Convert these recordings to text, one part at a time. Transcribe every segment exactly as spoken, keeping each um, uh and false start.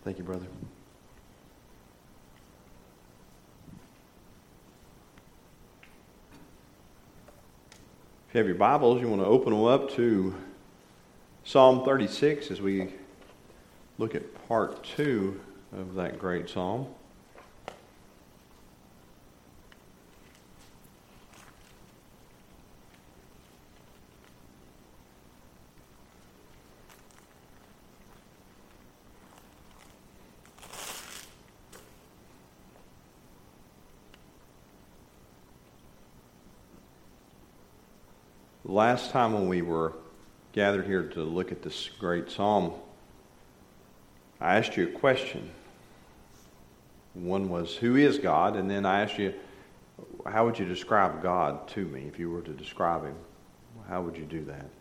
Thank you, brother. If you have your Bibles, you want to open them up to Psalm thirty-six as we look at part two of that great psalm. Last time when we were gathered here to look at this great psalm, I asked you a question. One was, who is God? And then I asked you, how would you describe God to me? If you were to describe him, how would you do that?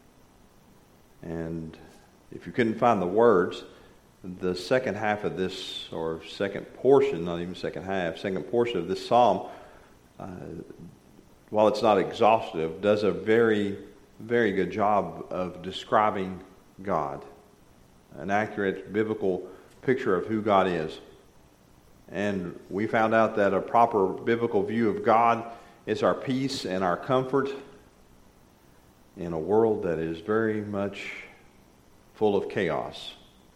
And if you couldn't find the words, the second half of this, or second portion, not even second half, second portion of this psalm, uh, while it's not exhaustive, does a very, very good job of describing God. An accurate biblical picture of who God is. And we found out that a proper biblical view of God is our peace and our comfort in a world that is very much full of chaos.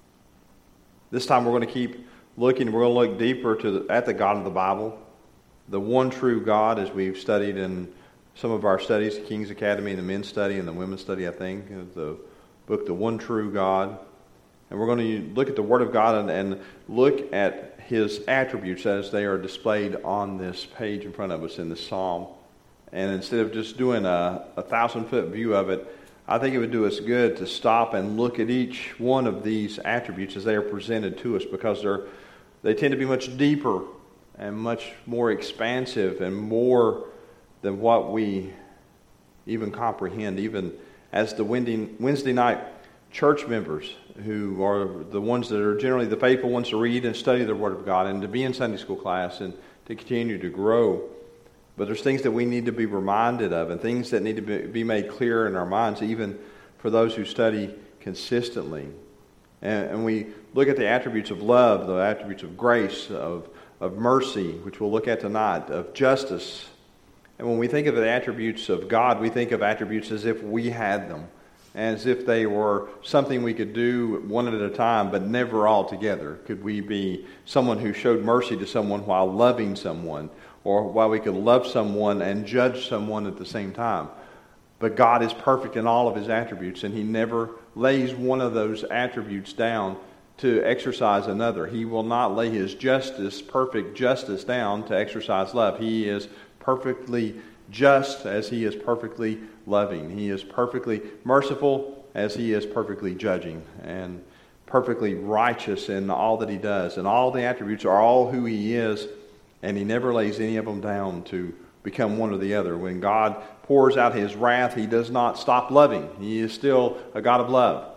This time we're going to keep looking, we're going to look deeper to the, at the God of the Bible. The one true God, as we've studied in some of our studies, the King's Academy and the men's study and the women's study, I think, the book, The One True God. And we're going to look at the Word of God and, and look at His attributes as they are displayed on this page in front of us in the Psalm. And instead of just doing a, a thousand-foot view of it, I think it would do us good to stop and look at each one of these attributes as they are presented to us, because they're they tend to be much deeper and much more expansive and more than what we even comprehend, even as the Wednesday night church members, who are the ones that are generally the faithful ones to read and study the Word of God and to be in Sunday school class and to continue to grow. But there's things that we need to be reminded of and things that need to be, be made clear in our minds, even for those who study consistently. And, and we look at the attributes of love, the attributes of grace, of of mercy, which we'll look at tonight, of justice. And when we think of the attributes of God, we think of attributes as if we had them, as if they were something we could do one at a time, but never all together. Could we be someone who showed mercy to someone while loving someone, or while we could love someone and judge someone at the same time? But God is perfect in all of His attributes, and He never lays one of those attributes down to exercise another. He will not lay His justice, perfect justice, down to exercise love. He is perfectly just as He is perfectly loving. He is perfectly merciful as He is perfectly judging, and perfectly righteous in all that He does. And all the attributes are all who He is, and He never lays any of them down to become one or the other. When God pours out His wrath, He does not stop loving. He is still a God of love.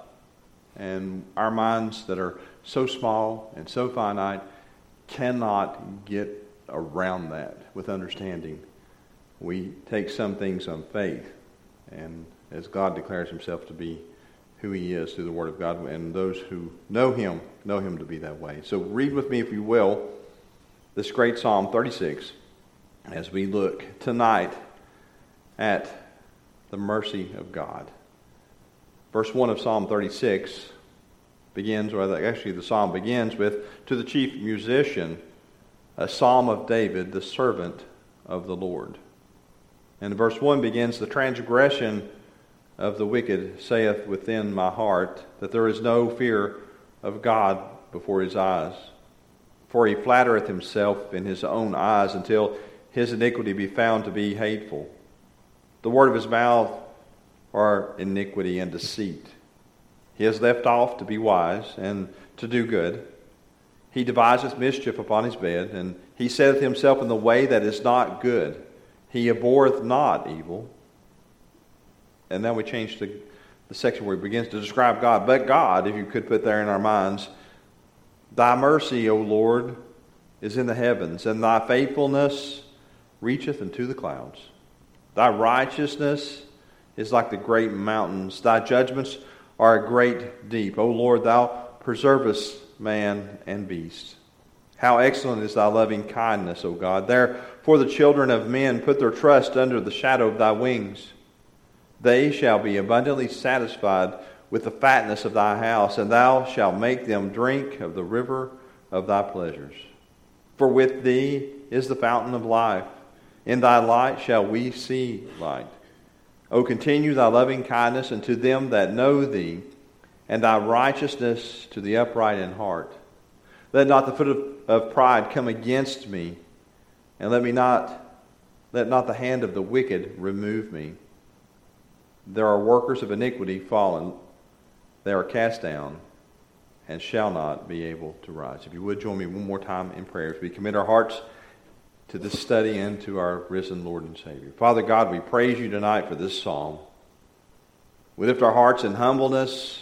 And our minds that are so small and so finite cannot get around that with understanding. We take some things on faith, and as God declares Himself to be who He is through the Word of God, and those who know Him, know Him to be that way. So read with me, if you will, this great Psalm thirty-six as we look tonight at the mercy of God. Verse one of Psalm thirty-six begins, or actually the psalm begins with, to the chief musician, a psalm of David, the servant of the Lord. And verse one begins, the transgression of the wicked saith within my heart, that there is no fear of God before His eyes. For he flattereth himself in his own eyes, until his iniquity be found to be hateful. The word of his mouth are iniquity and deceit. He has left off to be wise and to do good. He deviseth mischief upon his bed, and he setteth himself in the way that is not good. He abhorreth not evil. And now we change to the section where he begins to describe God. But God, if you could put there in our minds, thy mercy, O Lord, is in the heavens, and thy faithfulness reacheth unto the clouds. Thy righteousness is like the great mountains. Thy judgments are a great deep. O Lord, thou preservest man, and beast. How excellent is thy loving kindness, O God. Therefore the children of men put their trust under the shadow of thy wings. They shall be abundantly satisfied with the fatness of thy house, and thou shalt make them drink of the river of thy pleasures. For with thee is the fountain of life. In thy light shall we see light. O continue thy loving kindness unto them that know thee, and thy righteousness to the upright in heart. Let not the foot of, of pride come against me, and let me not let not the hand of the wicked remove me. There are workers of iniquity fallen; they are cast down, and shall not be able to rise. If you would join me one more time in prayer as we commit our hearts to this study and to our risen Lord and Savior. Father God, we praise you tonight for this psalm. We lift our hearts in humbleness.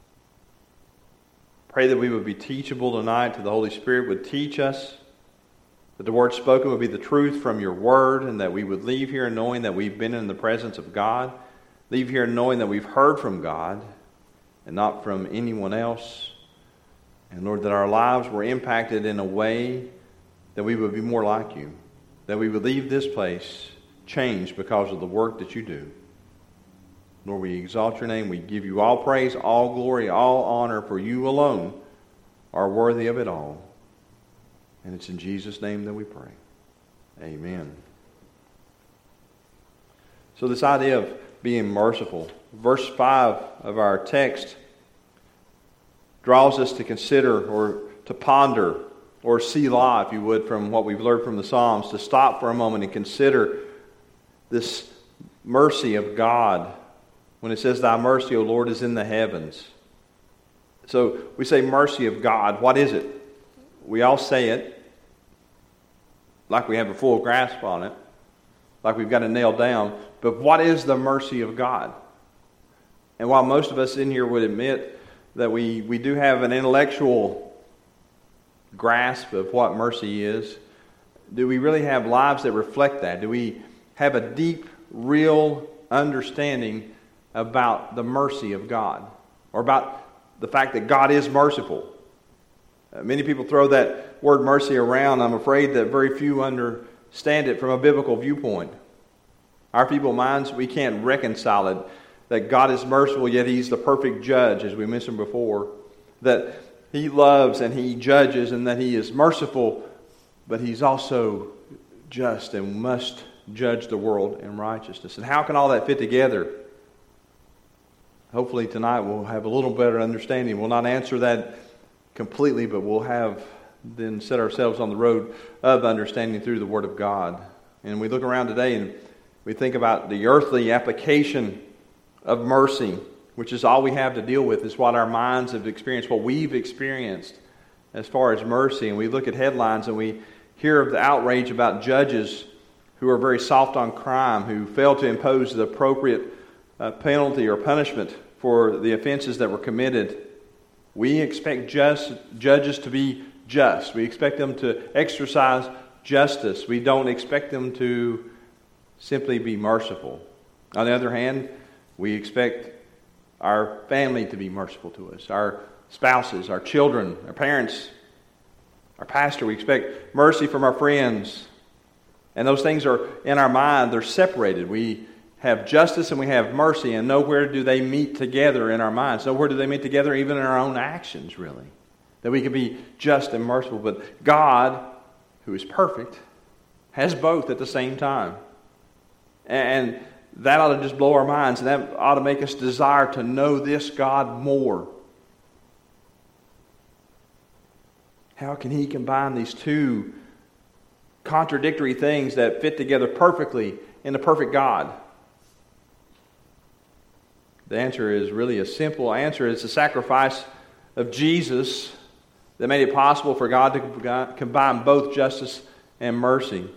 Pray that we would be teachable tonight, that the Holy Spirit would teach us, that the word spoken would be the truth from your word, and that we would leave here knowing that we've been in the presence of God, leave here knowing that we've heard from God and not from anyone else. And Lord, that our lives were impacted in a way that we would be more like you, that we would leave this place changed because of the work that you do. Lord, we exalt your name. We give you all praise, all glory, all honor, for you alone are worthy of it all. And it's in Jesus' name that we pray. Amen. So this idea of being merciful, verse five of our text draws us to consider or to ponder or selah, if you would, from what we've learned from the Psalms, to stop for a moment and consider this mercy of God. When it says, thy mercy, O Lord, is in the heavens. So we say mercy of God. What is it? We all say it like we have a full grasp on it, like we've got it nailed down. But what is the mercy of God? And while most of us in here would admit that we, we do have an intellectual grasp of what mercy is, do we really have lives that reflect that? Do we have a deep, real understanding about the mercy of God, or about the fact that God is merciful? Uh, many people throw that word mercy around. I'm afraid that very few understand it from a biblical viewpoint. Our feeble minds, we can't reconcile it, that God is merciful, yet He's the perfect judge, as we mentioned before, that He loves and He judges, and that He is merciful, but He's also just and must judge the world in righteousness. And how can all that fit together? Hopefully tonight we'll have a little better understanding. We'll not answer that completely, but we'll have then set ourselves on the road of understanding through the Word of God. And we look around today and we think about the earthly application of mercy, which is all we have to deal with, is what our minds have experienced, what we've experienced as far as mercy. And we look at headlines and we hear of the outrage about judges who are very soft on crime, who fail to impose the appropriate uh, penalty or punishment for the offenses that were committed. We expect just judges to be just. We expect them to exercise justice. We don't expect them to simply be merciful. On the other hand, we expect our family to be merciful to us, our spouses, our children, our parents, our pastor. We expect mercy from our friends. And those things are in our mind. They're separated. We have justice and we have mercy, and nowhere do they meet together in our minds. Nowhere do they meet together even in our own actions, really. That we can be just and merciful. But God, who is perfect, has both at the same time. And that ought to just blow our minds, and that ought to make us desire to know this God more. How can He combine these two contradictory things that fit together perfectly in the perfect God? The answer is really a simple answer. It's the sacrifice of Jesus that made it possible for God to combine both justice and mercy.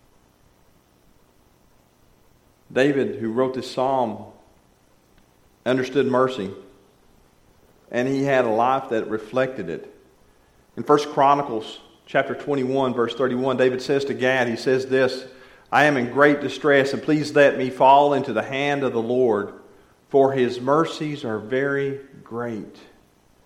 David, who wrote this psalm, understood mercy, and he had a life that reflected it. In First Chronicles chapter twenty-one, verse thirty-one, David says to Gad, he says this, I am in great distress, and please let me fall into the hand of the Lord, for His mercies are very great.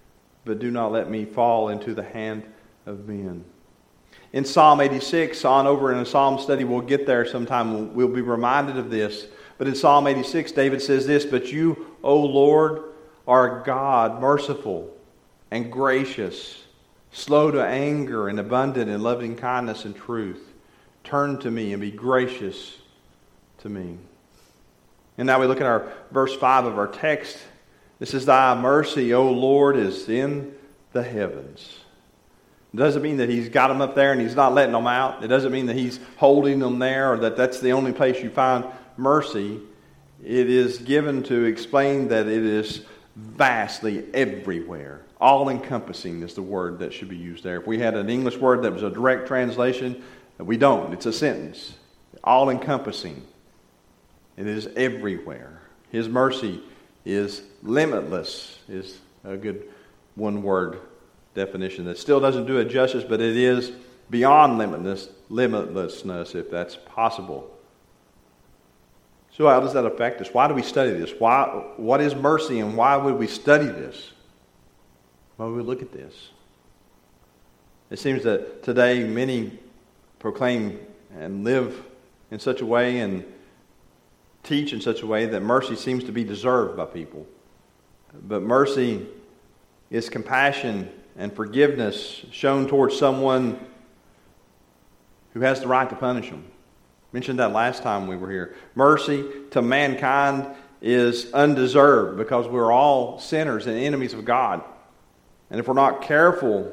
but do not let me fall into the hand of men. In Psalm eighty-six, on over in a Psalm study, we'll get there sometime, we'll be reminded of this. But in Psalm eighty-six, David says this, "But you, O Lord, are God, merciful and gracious, slow to anger and abundant in loving kindness and truth. Turn to me and be gracious to me." And now we look at our verse five of our text. This is, "Thy mercy, O Lord, is in the heavens." It doesn't mean that He's got them up there and He's not letting them out. It doesn't mean that He's holding them there or that that's the only place you find mercy. It is given to explain that it is vastly everywhere. All-encompassing is the word that should be used there. If we had an English word that was a direct translation, we don't. It's a sentence. All-encompassing. It is everywhere. His mercy is limitless, is a good one-word definition that still doesn't do it justice, but it is beyond limitless, limitlessness, if that's possible. So how does that affect us? Why do we study this? Why? What is mercy, and why would we study this? Why would we look at this? It seems that today many proclaim and live in such a way and teach in such a way that mercy seems to be deserved by people. But mercy is compassion and forgiveness shown towards someone who has the right to punish them. I mentioned that last time we were here. Mercy to mankind is undeserved because we're all sinners and enemies of God. And if we're not careful,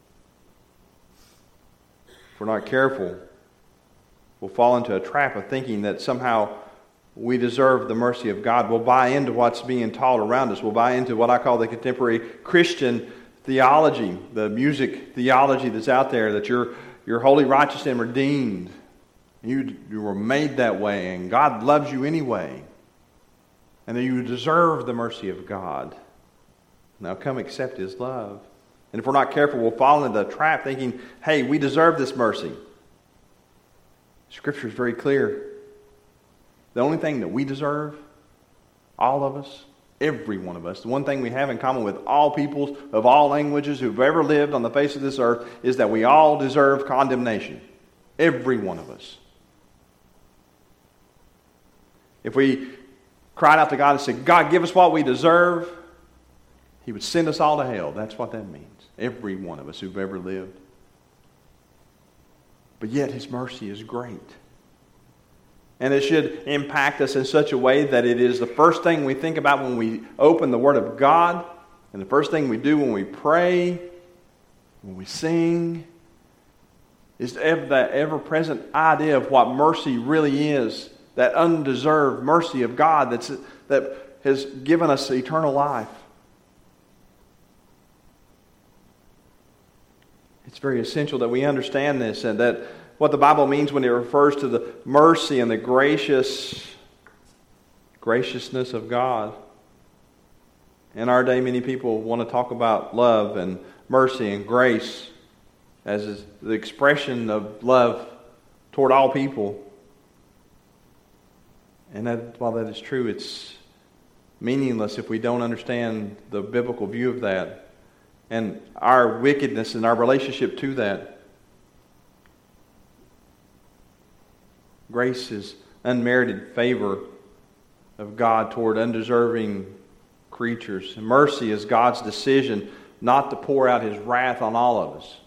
if we're not careful, we'll fall into a trap of thinking that somehow we deserve the mercy of God. We'll buy into what's being taught around us. We'll buy into what I call the contemporary Christian theology, the music theology that's out there, that you're you're holy, righteous, and redeemed. You, you were made that way, and God loves you anyway. And that you deserve the mercy of God. Now come accept His love. And if we're not careful, we'll fall into the trap thinking, hey, we deserve this mercy. Scripture is very clear. The only thing that we deserve, all of us, every one of us, the one thing we have in common with all peoples of all languages who've ever lived on the face of this earth is that we all deserve condemnation. Every one of us. If we cried out to God and said, God, give us what we deserve, He would send us all to hell. That's what that means. Every one of us who've ever lived. But yet His mercy is great. And it should impact us in such a way that it is the first thing we think about when we open the Word of God, and the first thing we do when we pray, when we sing, is to have that ever-present idea of what mercy really is, that undeserved mercy of God that's, that has given us eternal life. It's very essential that we understand this, and that what the Bible means when it refers to the mercy and the gracious graciousness of God. In our day, many people want to talk about love and mercy and grace as is the expression of love toward all people. And that, while that is true, it's meaningless if we don't understand the biblical view of that and our wickedness and our relationship to that. Grace is unmerited favor of God toward undeserving creatures. And mercy is God's decision not to pour out His wrath on all of us.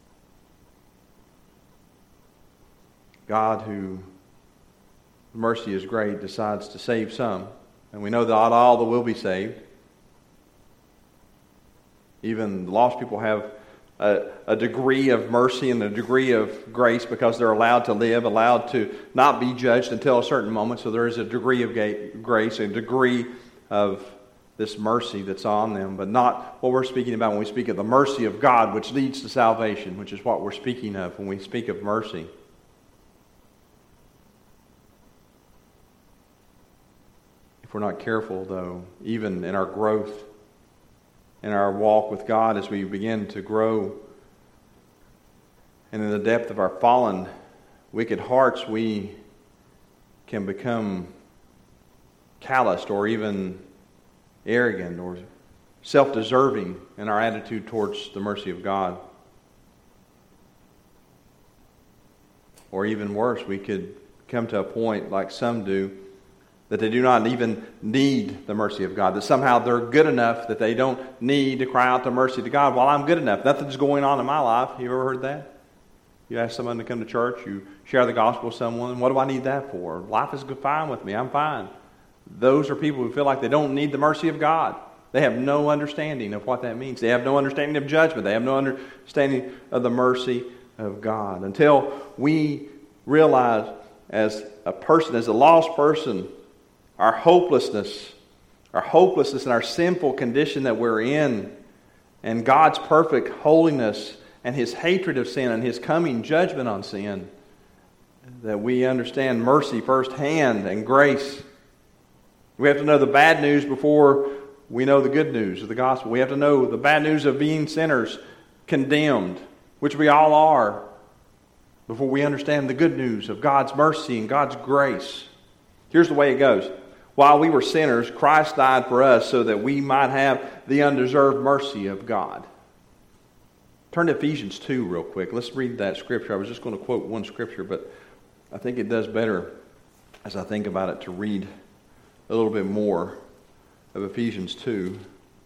God, who mercy is great, decides to save some. And we know that not all will be saved. Even lost people have A, a degree of mercy and a degree of grace because they're allowed to live, allowed to not be judged until a certain moment. So there is a degree of grace, a degree of this mercy that's on them, but not what we're speaking about when we speak of the mercy of God, which leads to salvation, which is what we're speaking of when we speak of mercy. If we're not careful, though, even in our growth, in our walk with God, as we begin to grow, and in the depth of our fallen, wicked hearts, we can become calloused or even arrogant or self-deserving in our attitude towards the mercy of God. Or even worse, we could come to a point, like some do, that they do not even need the mercy of God, that somehow they're good enough that they don't need to cry out to mercy to God. Well, I'm good enough. Nothing's going on in my life. You ever heard that? You ask someone to come to church, you share the gospel with someone, what do I need that for? Life is fine with me. I'm fine. Those are people who feel like they don't need the mercy of God. They have no understanding of what that means. They have no understanding of judgment. They have no understanding of the mercy of God. Until we realize as a person, as a lost person, our hopelessness, our hopelessness and our sinful condition that we're in, and God's perfect holiness and His hatred of sin and His coming judgment on sin, that we understand mercy firsthand and grace. We have to know the bad news before we know the good news of the gospel. We have to know the bad news of being sinners, condemned, which we all are, before we understand the good news of God's mercy and God's grace. Here's the way it goes. While we were sinners, Christ died for us so that we might have the undeserved mercy of God. Turn to Ephesians two real quick. Let's read that scripture. I was just going to quote one scripture, but I think it does better as I think about it to read a little bit more of Ephesians two.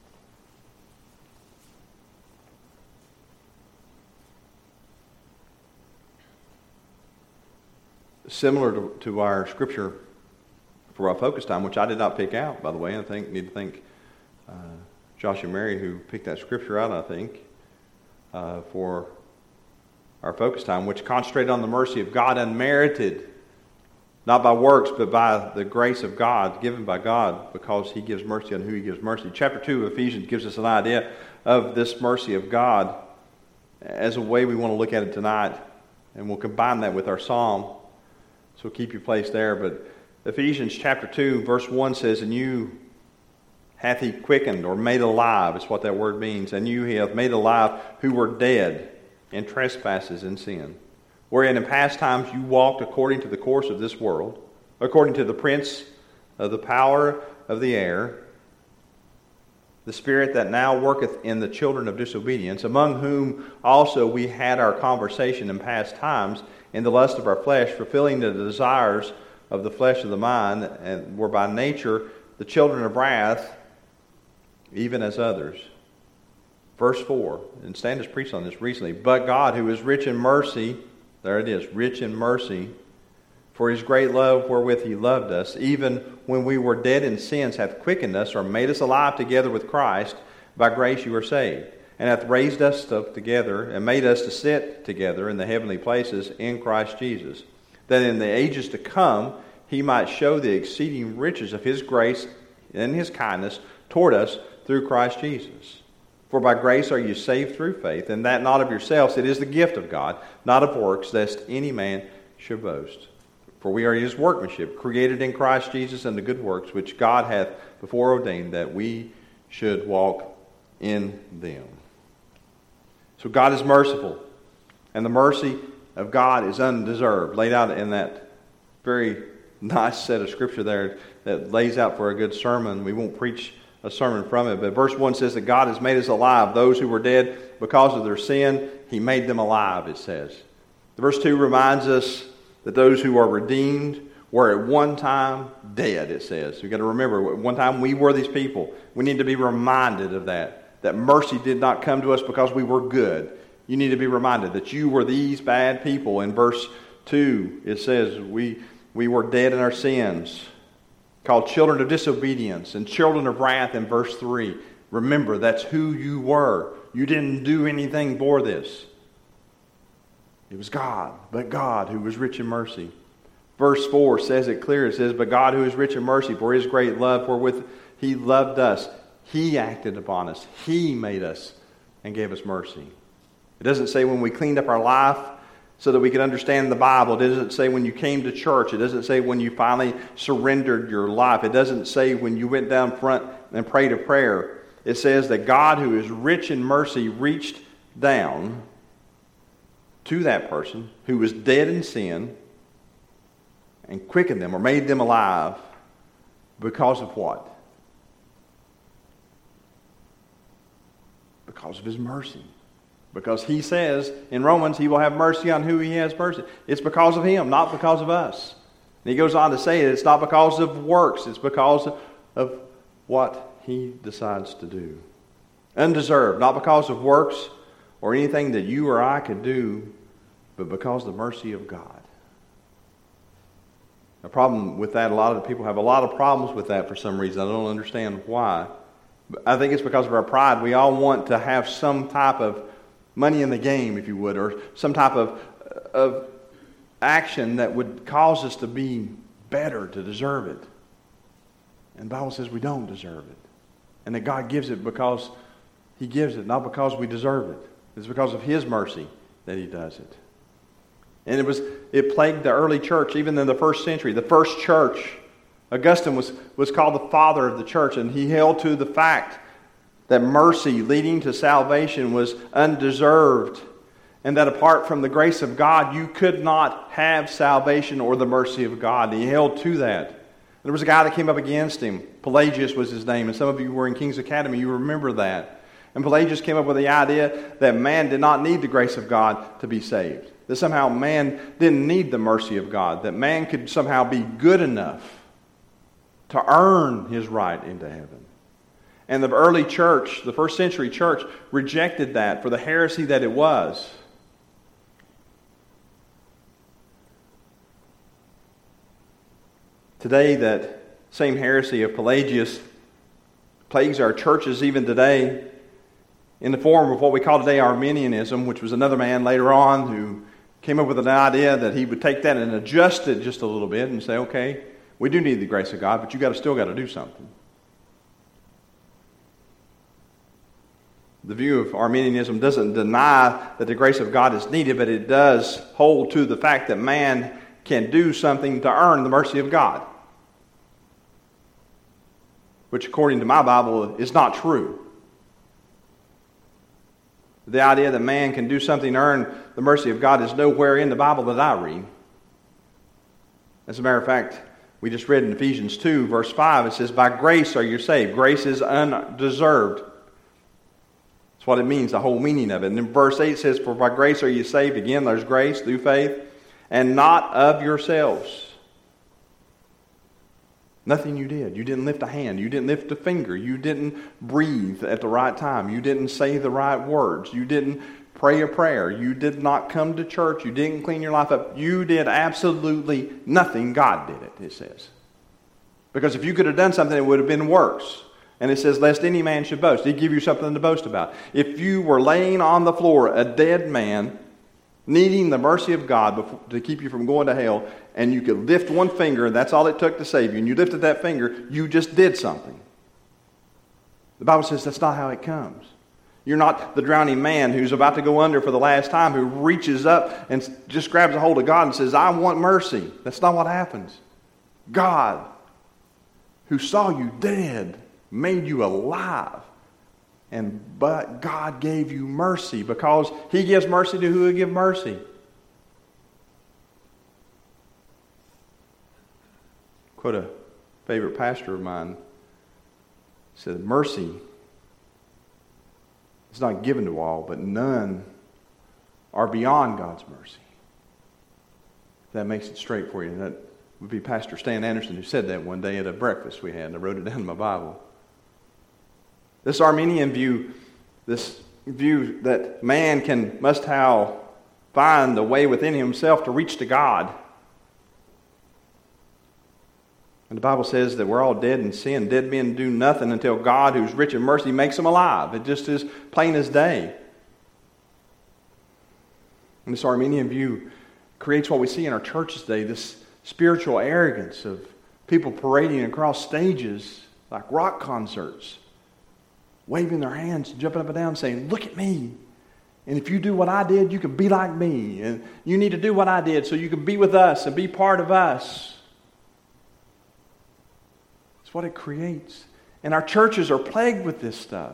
Similar to, to our scripture for our focus time, which I did not pick out, by the way. I think need to thank uh, Josh and Mary who picked that scripture out, I think, uh, for our focus time, which concentrated on the mercy of God unmerited, not by works, but by the grace of God, given by God, because He gives mercy on who He gives mercy. Chapter two of Ephesians gives us an idea of this mercy of God as a way we want to look at it tonight, and we'll combine that with our psalm. So keep your place there, but Ephesians chapter two, verse one says, "And you hath He quickened," or made alive, is what that word means. "And you He hath made alive who were dead in trespasses and sin, wherein in past times you walked according to the course of this world, according to the prince of the power of the air, the spirit that now worketh in the children of disobedience, among whom also we had our conversation in past times, in the lust of our flesh, fulfilling the desires of the flesh of the mind, and were by nature the children of wrath, even as others." Verse four, and Stan has preached on this recently. "But God, who is rich in mercy," there it is, rich in mercy, "for His great love wherewith He loved us, even when we were dead in sins, hath quickened us," or made us alive together with Christ. "By grace you are saved, and hath raised us up together, and made us to sit together in the heavenly places in Christ Jesus, that in the ages to come He might show the exceeding riches of His grace and His kindness toward us through Christ Jesus. For by grace are you saved through faith, and that not of yourselves, it is the gift of God, not of works, lest any man should boast. For we are His workmanship, created in Christ Jesus unto good works, which God hath before ordained that we should walk in them." So God is merciful, and the mercy of God is undeserved, laid out in that very nice set of scripture there that lays out for a good sermon. We won't preach a sermon from it, but verse one says that God has made us alive. Those who were dead because of their sin, He made them alive, it says. Verse two reminds us that those who are redeemed were at one time dead, it says. You've got to remember, at one time we were these people. We need to be reminded of that. That mercy did not come to us because we were good. You need to be reminded that you were these bad people. In verse two, it says we, we were dead in our sins, called children of disobedience, and children of wrath in verse three. Remember, that's who you were. You didn't do anything for this. It was God, but God who was rich in mercy. Verse four says it clear. It says, "But God who is rich in mercy, for His great love wherewith He loved us, He acted upon us. He made us and gave us mercy." It doesn't say when we cleaned up our life so that we could understand the Bible. It doesn't say when you came to church. It doesn't say when you finally surrendered your life. It doesn't say when you went down front and prayed a prayer. It says that God, who is rich in mercy, reached down to that person who was dead in sin and quickened them or made them alive because of what? Because of His mercy. Because He says in Romans, He will have mercy on who He has mercy. It's because of Him, not because of us. And He goes on to say it's not because of works. It's because of what He decides to do. Undeserved, not because of works or anything that you or I could do, but because of the mercy of God. The problem with that, a lot of people have a lot of problems with that for some reason. I don't understand why. But I think it's because of our pride. We all want to have some type of money in the game, if you would, or some type of, of action that would cause us to be better, to deserve it. And the Bible says we don't deserve it. And that God gives it because He gives it, not because we deserve it. It's because of His mercy that He does it. And it was it plagued the early church, even in the first century. The first church, Augustine was, was called the father of the church, and he held to the fact that mercy leading to salvation was undeserved, and that apart from the grace of God, you could not have salvation or the mercy of God. And he held to that. There was a guy that came up against him. Pelagius was his name, and some of you were in King's Academy, you remember that. And Pelagius came up with the idea that man did not need the grace of God to be saved. That somehow man didn't need the mercy of God. That man could somehow be good enough to earn his right into heaven. And the early church, the first century church, rejected that for the heresy that it was. Today, that same heresy of Pelagius plagues our churches even today in the form of what we call today Arminianism, which was another man later on who came up with an idea that he would take that and adjust it just a little bit and say, okay, we do need the grace of God, but you got to still got to do something. The view of Arminianism doesn't deny that the grace of God is needed, but it does hold to the fact that man can do something to earn the mercy of God, which according to my Bible is not true. The idea that man can do something to earn the mercy of God is nowhere in the Bible that I read. As a matter of fact, we just read in Ephesians two, verse five, it says, by grace are you saved. Grace is undeserved. That's what it means, the whole meaning of it. And in verse eight it says, for by grace are you saved. Again, there's grace through faith, and not of yourselves. Nothing you did. You didn't lift a hand. You didn't lift a finger. You didn't breathe at the right time. You didn't say the right words. You didn't pray a prayer. You did not come to church. You didn't clean your life up. You did absolutely nothing. God did it, it says. Because if you could have done something, it would have been works. And it says, lest any man should boast. He'd give you something to boast about. If you were laying on the floor, a dead man, needing the mercy of God before, to keep you from going to hell, and you could lift one finger, and that's all it took to save you, and you lifted that finger, you just did something. The Bible says that's not how it comes. You're not the drowning man who's about to go under for the last time, who reaches up and just grabs a hold of God and says, I want mercy. That's not what happens. God, who saw you dead, made you alive. And but God gave you mercy because He gives mercy to who He'll give mercy. Quote a favorite pastor of mine. He said, mercy is not given to all, but none are beyond God's mercy. That makes it straight for you. That would be Pastor Stan Anderson who said that one day at a breakfast we had, and I wrote it down in my Bible. This Arminian view, this view that man can must how find a way within himself to reach to God. And the Bible says that we're all dead in sin. Dead men do nothing until God, who's rich in mercy, makes them alive. It just is plain as day. And this Arminian view creates what we see in our churches today, this spiritual arrogance of people parading across stages like rock concerts, waving their hands, jumping up and down, saying, look at me. And if you do what I did, you can be like me. And you need to do what I did so you can be with us and be part of us. It's what it creates. And our churches are plagued with this stuff.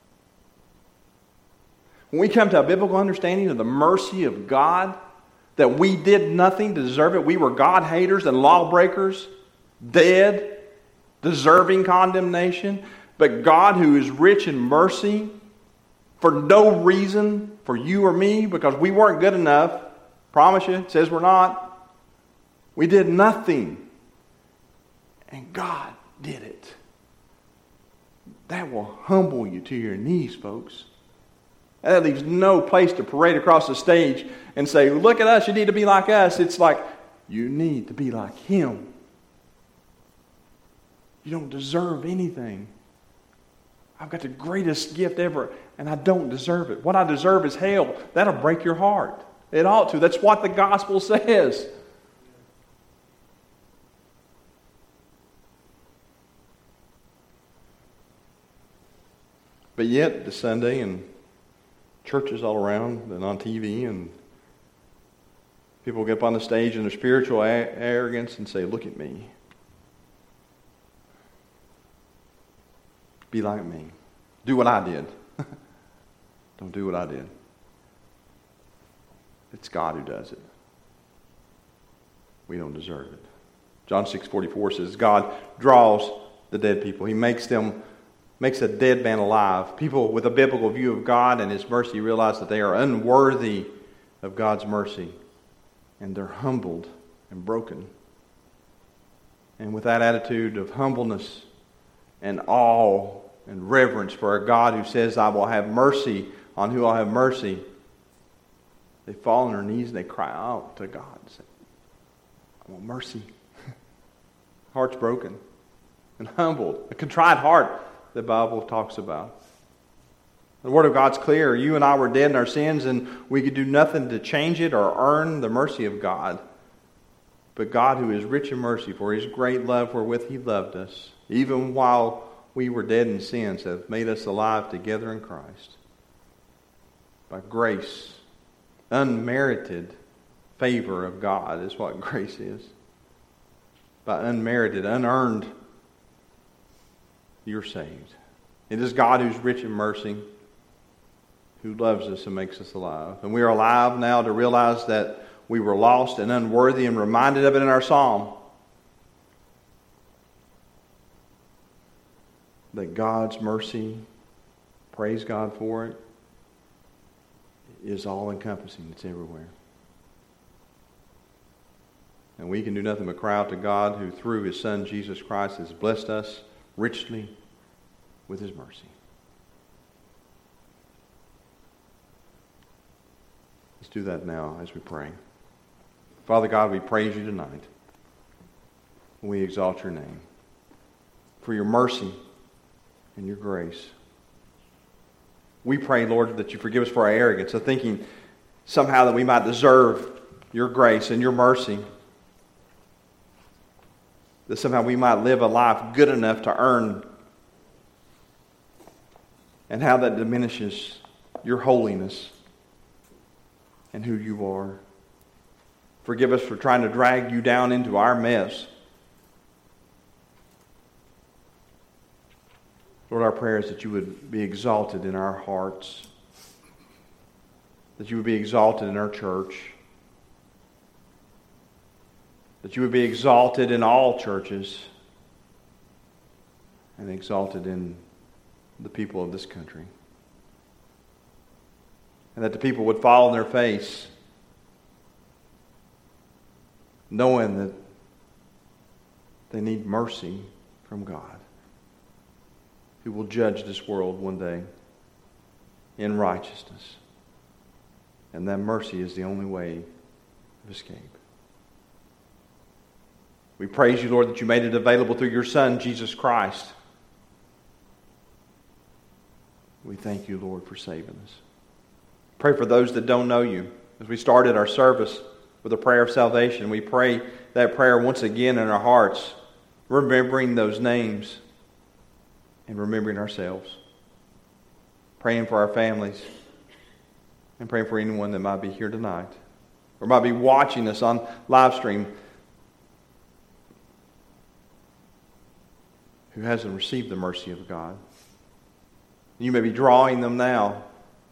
When we come to a biblical understanding of the mercy of God, that we did nothing to deserve it, we were God haters and lawbreakers, dead, deserving condemnation, but God, who is rich in mercy, for no reason for you or me, because we weren't good enough. Promise you, it says we're not. We did nothing. And God did it. That will humble you to your knees, folks. That leaves no place to parade across the stage and say, look at us, you need to be like us. It's like, you need to be like Him. You don't deserve anything. I've got the greatest gift ever, and I don't deserve it. What I deserve is hell. That'll break your heart. It ought to. That's what the gospel says. But yet, the Sunday and churches all around and on T V, and people get up on the stage in their spiritual a- arrogance and say, look at me. Be like me. Do what I did. Don't do what I did. It's God who does it. We don't deserve it. John six forty-four says, God draws the dead people. He makes them makes a dead man alive. People with a biblical view of God and His mercy realize that they are unworthy of God's mercy. And they're humbled and broken. And with that attitude of humbleness and awe and reverence for a God who says, I will have mercy on who I'll have mercy, they fall on their knees and they cry out to God and say, I want mercy. Heart's broken and humbled. A contrite heart the Bible talks about. The Word of God's clear. You and I were dead in our sins, and we could do nothing to change it or earn the mercy of God. But God, who is rich in mercy for His great love wherewith He loved us, even while we were dead in sins, have made us alive together in Christ. By grace, unmerited favor of God is what grace is. By unmerited, unearned, you're saved. It is God who's rich in mercy, who loves us and makes us alive. And we are alive now to realize that we were lost and unworthy, and reminded of it in our psalm. That God's mercy, praise God for it, is all-encompassing. It's everywhere. And we can do nothing but cry out to God, who through His Son Jesus Christ has blessed us richly with His mercy. Let's do that now as we pray. Father God, we praise You tonight. We exalt Your name for Your mercy and Your grace. We pray, Lord, that You forgive us for our arrogance of thinking somehow that we might deserve Your grace and Your mercy. That somehow we might live a life good enough to earn. And how that diminishes Your holiness and who You are. Forgive us for trying to drag You down into our mess. Lord, our prayer is that You would be exalted in our hearts. That You would be exalted in our church. That You would be exalted in all churches. And exalted in the people of this country. And that the people would fall on their face, knowing that they need mercy from God, who will judge this world one day in righteousness. And that mercy is the only way of escape. We praise You, Lord, that You made it available through Your Son, Jesus Christ. We thank You, Lord, for saving us. Pray for those that don't know You. As we started our service with a prayer of salvation, we pray that prayer once again in our hearts, remembering those names and remembering ourselves. Praying for our families and praying for anyone that might be here tonight or might be watching us on live stream who hasn't received the mercy of God. You may be drawing them now.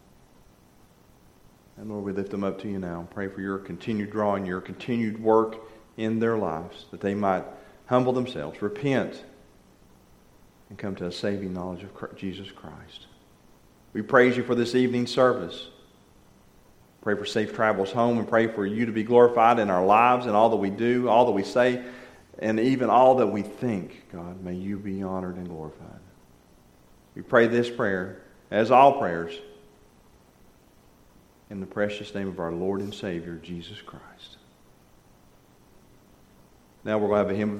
And Lord, we lift them up to You now. Pray for Your continued drawing, Your continued work in their lives, that they might humble themselves, repent, and come to a saving knowledge of Jesus Christ. We praise you for this evening service. Pray for safe travels home and pray for you to be glorified in our lives and all that we do, all that we say, and even all that we think. God, may you be honored and glorified. We pray this prayer, as all prayers, in the precious name of our Lord and Savior, Jesus Christ. Now we're going to have a hymn of